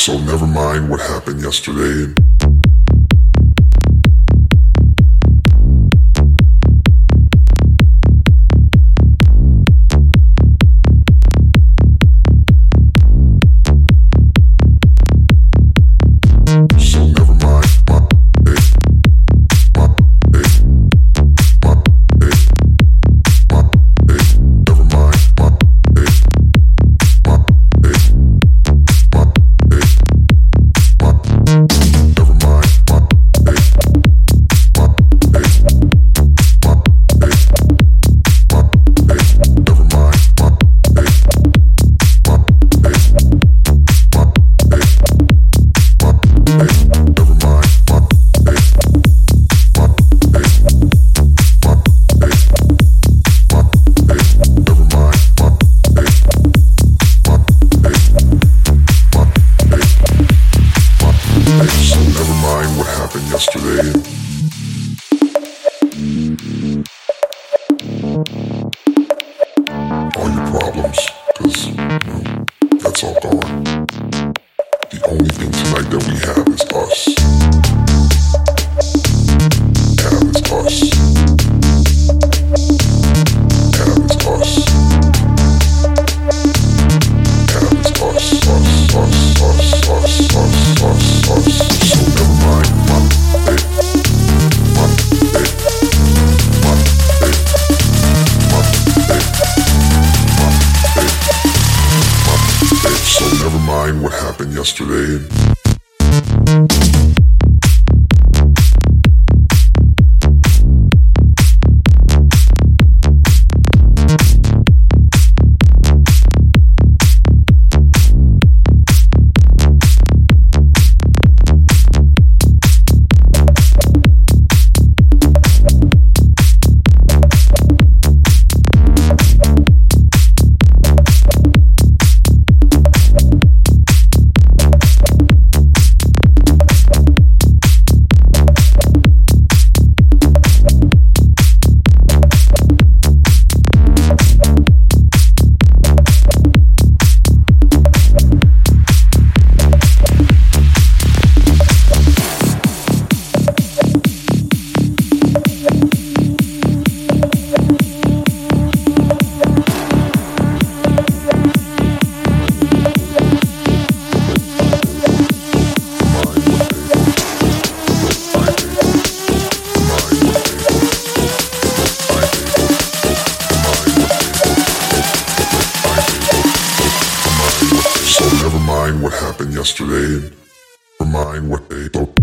So never mind what happened yesterday. All your problems, 'cause that's all gone. The only thing tonight that we have is us. Have is us. Have is us. Have is us. Us. So never mind my day. So never mind what happened yesterday. So never mind what happened yesterday. Never mind what they